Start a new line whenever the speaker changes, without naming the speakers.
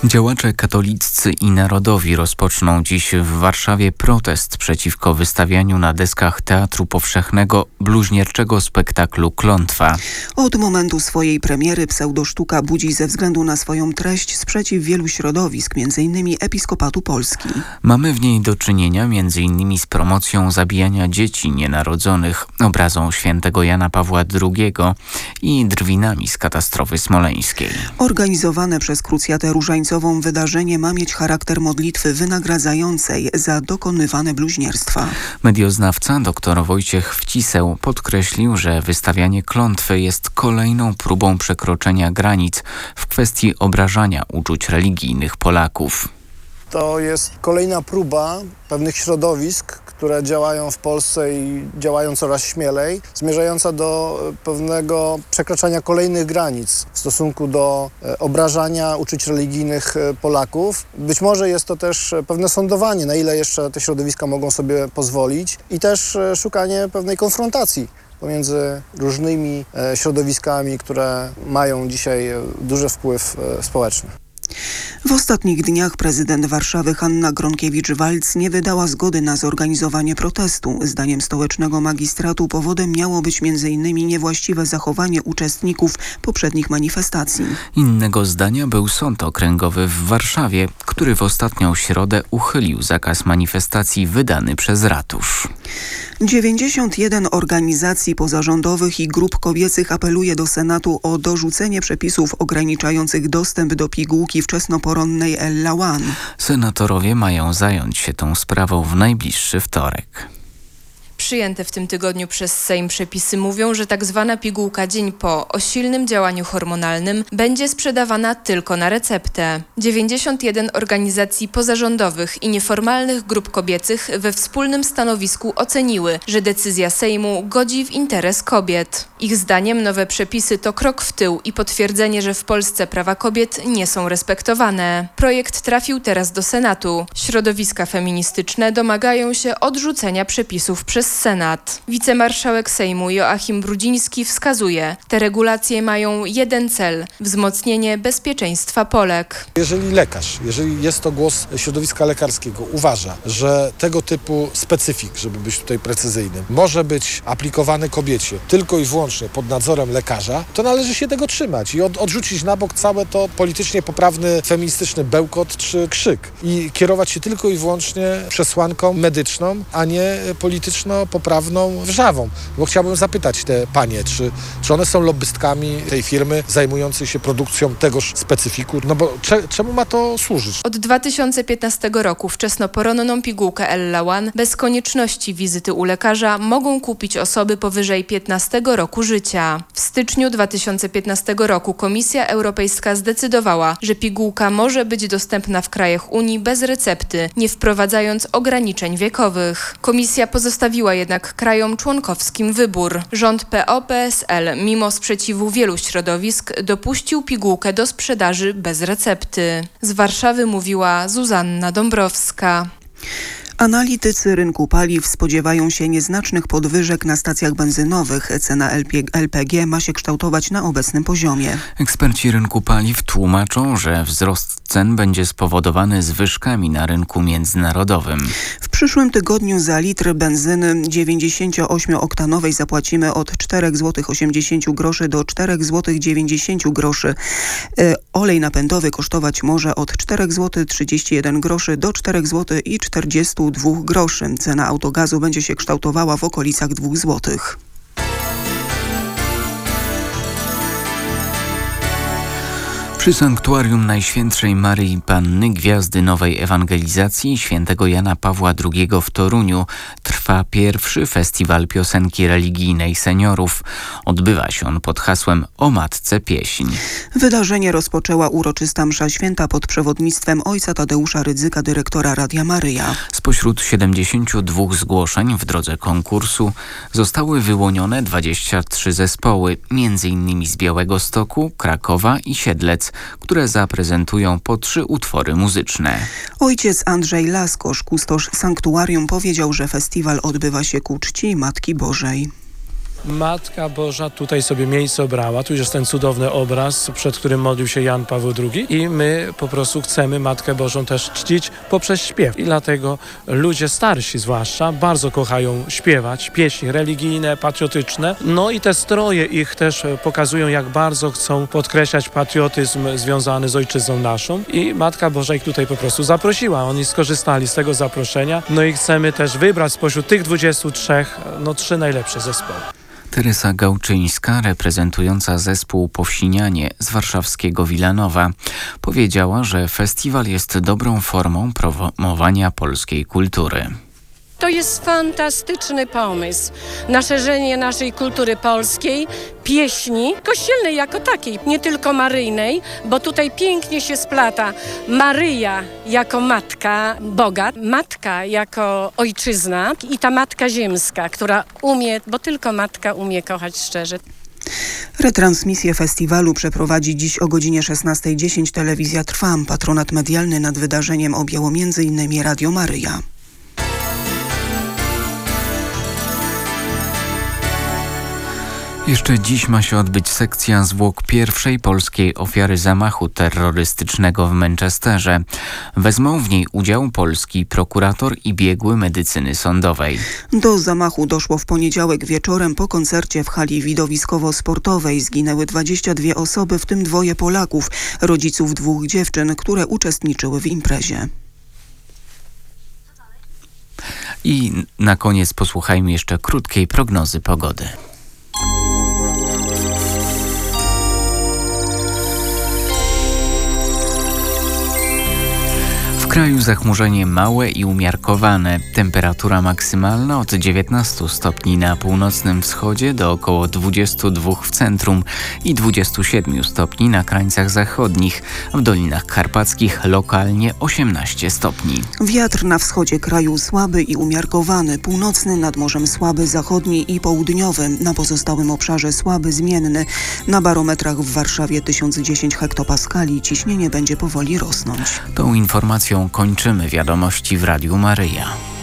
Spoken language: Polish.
Działacze katoliccy i narodowi rozpoczną dziś w Warszawie protest przeciwko wystawianiu na deskach Teatru Powszechnego bluźnierczego spektaklu Klątwa.
Od momentu swojej premiery pseudosztuka budzi ze względu na swoją treść sprzeciw wielu środowisk, m.in. Episkopatu Polski.
Mamy w niej do czynienia m.in. z promocją zabijania dzieci nienarodzonych, obrazą świętego Jana Pawła II i drwinami z katastrofy smoleńskiej.
Organizowane przez Krucjatę Różańcową wydarzenie ma mieć charakter modlitwy wynagradzającej za dokonywane bluźnierstwa.
Medioznawca dr Wojciech Wciseł podkreślił, że wystawianie klątwy jest kolejną próbą przekroczenia granic w kwestii obrażania uczuć religijnych Polaków.
To jest kolejna próba pewnych środowisk, które działają w Polsce i działają coraz śmielej, zmierzająca do pewnego przekraczania kolejnych granic w stosunku do obrażania uczuć religijnych Polaków. Być może jest to też pewne sądowanie, na ile jeszcze te środowiska mogą sobie pozwolić i też szukanie pewnej konfrontacji pomiędzy różnymi środowiskami, które mają dzisiaj duży wpływ społeczny.
W ostatnich dniach prezydent Warszawy Hanna Gronkiewicz-Waltz nie wydała zgody na zorganizowanie protestu. Zdaniem stołecznego magistratu powodem miało być m.in. niewłaściwe zachowanie uczestników poprzednich manifestacji.
Innego zdania był Sąd Okręgowy w Warszawie, który w ostatnią środę uchylił zakaz manifestacji wydany przez ratusz.
91 organizacji pozarządowych i grup kobiecych apeluje do Senatu o dorzucenie przepisów ograniczających dostęp do pigułki wczesnoporonnej Ellawan.
Senatorowie mają zająć się tą sprawą w najbliższy wtorek.
Przyjęte w tym tygodniu przez Sejm przepisy mówią, że tak zwana pigułka dzień po o silnym działaniu hormonalnym będzie sprzedawana tylko na receptę. 91 organizacji pozarządowych i nieformalnych grup kobiecych we wspólnym stanowisku oceniły, że decyzja Sejmu godzi w interes kobiet. Ich zdaniem nowe przepisy to krok w tył i potwierdzenie, że w Polsce prawa kobiet nie są respektowane. Projekt trafił teraz do Senatu. Środowiska feministyczne domagają się odrzucenia przepisów przez Senat. Wicemarszałek Sejmu Joachim Brudziński wskazuje, te regulacje mają jeden cel – wzmocnienie bezpieczeństwa Polek.
Jeżeli jest to głos środowiska lekarskiego, uważa, że tego typu specyfik, żeby być tutaj precyzyjnym, może być aplikowany kobiecie tylko i wyłącznie pod nadzorem lekarza, to należy się tego trzymać i odrzucić na bok całe to politycznie poprawny, feministyczny bełkot czy krzyk i kierować się tylko i wyłącznie przesłanką medyczną, a nie polityczno-poprawną wrzawą. Bo chciałbym zapytać te panie, czy one są lobbystkami tej firmy zajmującej się produkcją tegoż specyfiku, no bo czemu ma to służyć?
Od 2015 roku wczesnoporonną pigułkę Ellawan bez konieczności wizyty u lekarza mogą kupić osoby powyżej 15 roku życia. W styczniu 2015 roku Komisja Europejska zdecydowała, że pigułka może być dostępna w krajach Unii bez recepty, nie wprowadzając ograniczeń wiekowych. Komisja pozostawiła jednak krajom członkowskim wybór. Rząd PO-PSL, mimo sprzeciwu wielu środowisk, dopuścił pigułkę do sprzedaży bez recepty. Z Warszawy mówiła Zuzanna Dąbrowska.
Analitycy rynku paliw spodziewają się nieznacznych podwyżek na stacjach benzynowych. Cena LPG ma się kształtować na obecnym poziomie.
Eksperci rynku paliw tłumaczą, że wzrost cen będzie spowodowany zwyżkami na rynku międzynarodowym.
W przyszłym tygodniu za litr benzyny 98-oktanowej zapłacimy od 4,80 zł do 4,90 zł. Olej napędowy kosztować może od 4,31 zł do 4,42 zł. Cena autogazu będzie się kształtowała w okolicach 2 zł.
Przy Sanktuarium Najświętszej Maryi Panny Gwiazdy Nowej Ewangelizacji świętego Jana Pawła II w Toruniu trwa pierwszy festiwal piosenki religijnej seniorów. Odbywa się on pod hasłem O Matce Pieśń.
Wydarzenie rozpoczęła uroczysta msza święta pod przewodnictwem ojca Tadeusza Rydzyka, dyrektora Radia Maryja.
Spośród 72 zgłoszeń w drodze konkursu zostały wyłonione 23 zespoły, m.in. z Białegostoku, Krakowa i Siedlec, które zaprezentują po 3 utwory muzyczne.
Ojciec Andrzej Laskosz, kustosz sanktuarium, powiedział, że festiwal odbywa się ku czci Matki Bożej.
Matka Boża tutaj sobie miejsce obrała. Tu jest ten cudowny obraz, przed którym modlił się Jan Paweł II i my po prostu chcemy Matkę Bożą też czcić poprzez śpiew. I dlatego ludzie starsi zwłaszcza bardzo kochają śpiewać pieśni religijne, patriotyczne. No i te stroje ich też pokazują, jak bardzo chcą podkreślać patriotyzm związany z ojczyzną naszą. I Matka Boża ich tutaj po prostu zaprosiła. Oni skorzystali z tego zaproszenia. No i chcemy też wybrać spośród tych 23, 3 najlepsze zespoły.
Teresa Gałczyńska, reprezentująca zespół Powsinianie z warszawskiego Wilanowa, powiedziała, że festiwal jest dobrą formą promowania polskiej kultury.
To jest fantastyczny pomysł na szerzenie naszej kultury polskiej, pieśni kościelnej jako takiej, nie tylko maryjnej, bo tutaj pięknie się splata Maryja jako matka Boga, matka jako ojczyzna i ta matka ziemska, która umie, bo tylko matka umie kochać szczerze.
Retransmisję festiwalu przeprowadzi dziś o godzinie 16:10 Telewizja Trwam. Patronat medialny nad wydarzeniem objęło m.in. Radio Maryja.
Jeszcze dziś ma się odbyć sekcja zwłok pierwszej polskiej ofiary zamachu terrorystycznego w Manchesterze. Wezmą w niej udział polski prokurator i biegły medycyny sądowej.
Do zamachu doszło w poniedziałek wieczorem po koncercie w hali widowiskowo-sportowej. Zginęły 22 osoby, w tym 2 Polaków, rodziców 2 dziewczyn, które uczestniczyły w imprezie.
I na koniec posłuchajmy jeszcze krótkiej prognozy pogody. W kraju zachmurzenie małe i umiarkowane. Temperatura maksymalna od 19 stopni na północnym wschodzie do około 22 w centrum i 27 stopni na krańcach zachodnich. W Dolinach Karpackich lokalnie 18 stopni.
Wiatr na wschodzie kraju słaby i umiarkowany, północny nad morzem słaby, zachodni i południowy. Na pozostałym obszarze słaby, zmienny. Na barometrach w Warszawie 1010 hektopaskali. Ciśnienie będzie powoli rosnąć.
Tą informacją kończymy wiadomości w Radiu Maryja.